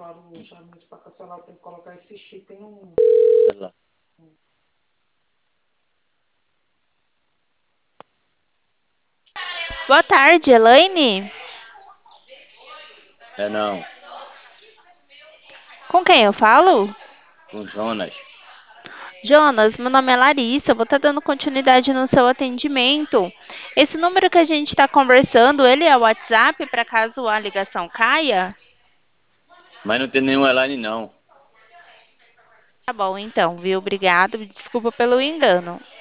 colocaram geralmente para cancelar, tem que colocar esse chip em um. Lá. Boa tarde, Elaine. É não, Com quem eu falo? com Jonas. Jonas, meu nome é Larissa, eu vou estar dando continuidade no seu atendimento. Esse número que a gente está conversando, ele é o WhatsApp para caso a ligação caia? Mas não tem nenhum Elaine não. Tá bom, então, viu? Obrigado, desculpa pelo engano.